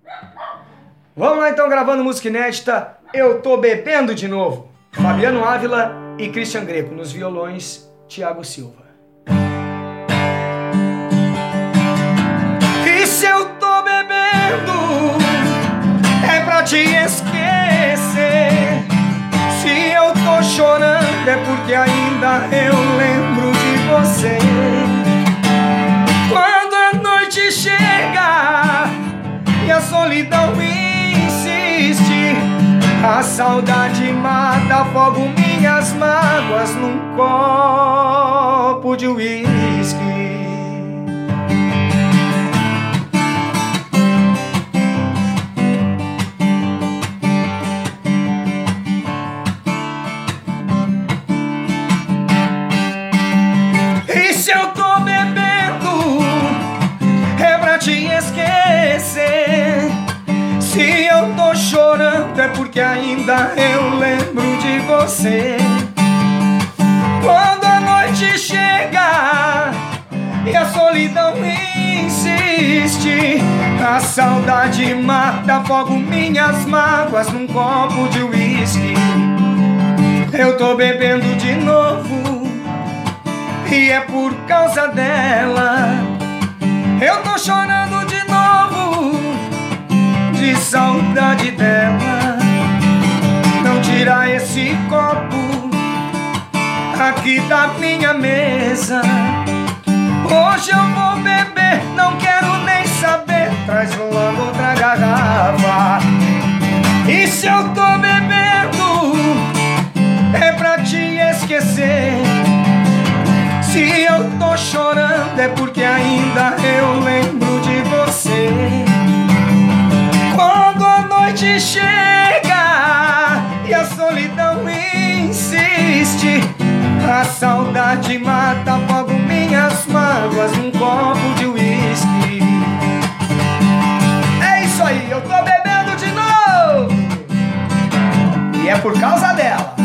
Vamos lá então, gravando música inédita. Eu tô bebendo de novo. Fabiano Ávila e Christian Greco. Nos violões, Thiago Silva. E se eu tô bebendo, é pra te esquecer. Se eu tô chorando, é porque ainda eu lembro de você. Quando a noite chega e a solidão insiste, a saudade mata, afogo minhas mágoas num copo de uísque. E se eu tô bebendo, é pra te esquecer. Se eu tô chorando, é porque ainda eu lembro de você. Quando a noite chega e a solidão insiste, a saudade mata, afogo minhas mágoas num copo de uísque. Eu tô bebendo de novo e é por causa dela. Eu tô chorando de novo, de saudade dela. Não tira esse copo aqui da minha mesa. Hoje eu vou beber, não quero nem saber. Traz logo outra garrafa. E se eu tô bebendo, é pra te esquecer. Se eu tô chorando, é porque ainda eu lembro de você. Quando a noite chega e a solidão insiste, a saudade mata, afogo minhas mágoas num copo de uísque. É isso aí, eu tô bebendo de novo e é por causa dela.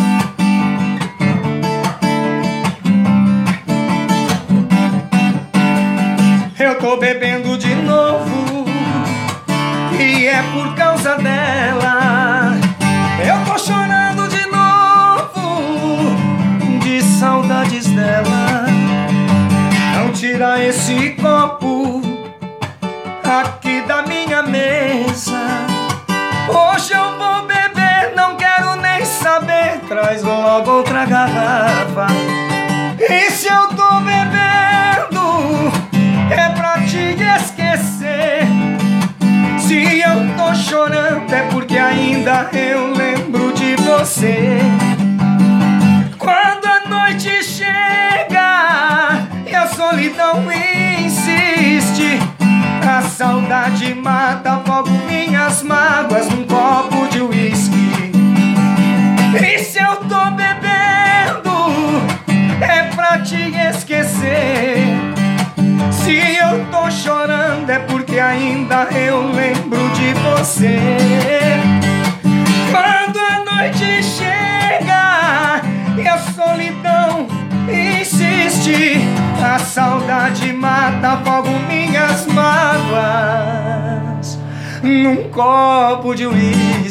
Eu tô bebendo de novo e é por causa dela. Eu tô chorando de novo, de saudades dela. Não tira esse copo aqui da minha mesa. Hoje eu vou beber, não quero nem saber. Traz logo outra garrafa. E se eu tô bebendo, é pra te esquecer. Se eu tô chorando, é porque ainda eu lembro de você. Quando a noite chega e a solidão insiste, a saudade mata, afogo minhas mágoas num copo de uísque. E se eu tô bebendo, é pra te esquecer. Se eu tô chorando, é porque ainda eu lembro de você. Quando a noite chega e a solidão insiste, a saudade mata, afogo minhas mágoas num copo de uísque.